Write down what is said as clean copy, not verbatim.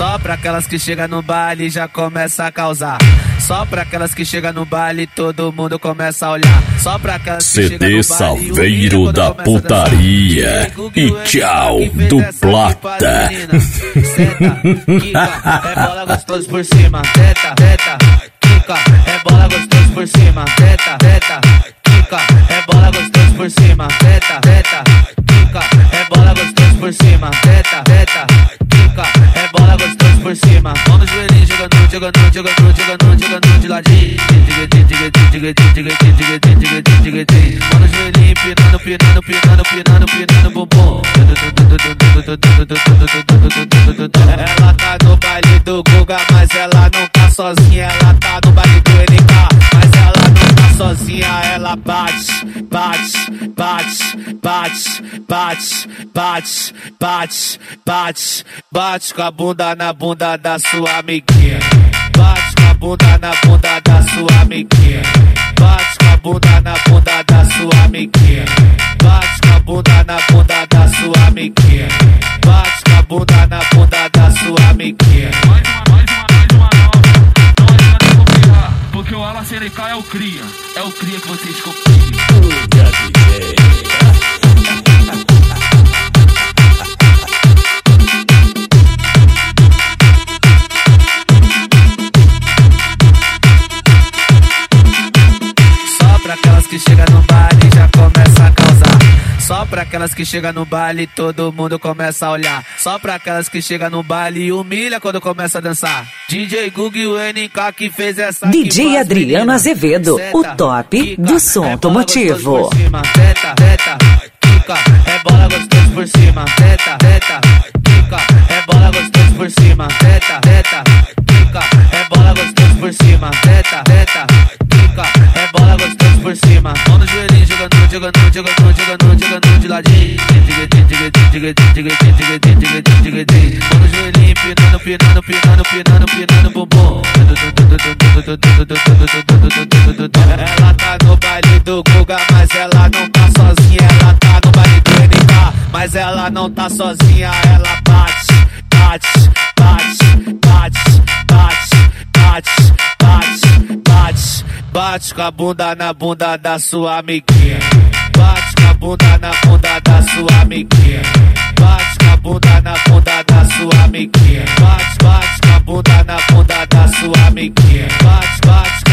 Só pra aquelas que chegam no baile já começa a causar. Só pra aquelas que chegam no baile todo mundo começa a olhar. Só pra aquelas que chegam no baile Salveiro da putaria. E tchau do Plata. Senta, quica, é bola gostoso por cima. Teta, teta, quica, é bola gostoso por cima. Teta, teta, quica, é bola gostoso por cima. Teta, teta, quica, é bola gostoso por cima. Teta, teta, quica, é bola gostoso por cima. Mão no joelhinho, jogando, jogando, jogando, jogando, jogando de ladinho. Mão no joelhinho, pinando, pinando, pinando, pinando, pinando bumbum. Ela tá no baile do Guga, mas ela não tá sozinha. Ela tá no baile do NK, mas ela não tá sozinha. Ela bate, bate, bate, bate, bate, bate, bate, bate, bate com a bunda na bunda da sua amiguinha. Bate com a bunda na bunda da sua amiguinha. Bate com a bunda na bunda da sua amiguinha. Bate com a bunda na bunda da sua amiguinha. Bate com a bunda na bunda da sua amiguinha. Mais uma nova. Não adianta copiar, porque o Ala Seneca é o cria. É o cria que vocês copiam. Só pra aquelas que chegam no baile já começa a causar. Só pra aquelas que chegam no baile todo mundo começa a olhar. Só pra aquelas que chegam no baile e humilha quando começa a dançar. DJ Guga e o NK que fez essa. DJ Adriano Azevedo, o top do som automotivo. Teta, teta, quica, é bola gostoso por cima. Teta, teta, quica, é bola gostoso por cima. Teta, teta, quica, é bola gostoso por cima. Teta, teta, quica, é bola gostoso por cima. Mão no joelhinho, jogando, jogando, jogando, jogando, jogando de ladinho. Mão no joelhinho, pinando, pinando, pinando, pinando, pinando bumbum. Ela tá no baile do Guga, mas ela não tá sozinha. Ela tá no baile do NK, mas ela não tá sozinha. Ela bate, bate, bate, bate, bate, bate, bate, bate, bate com a bunda na bunda da sua amiguinha. Bate com a bunda na bunda da sua amiguinha. Bate com a bunda na bunda da sua amiguinha. Bate, bate com a bunda na bunda da sua amiguinha. Bate, bate.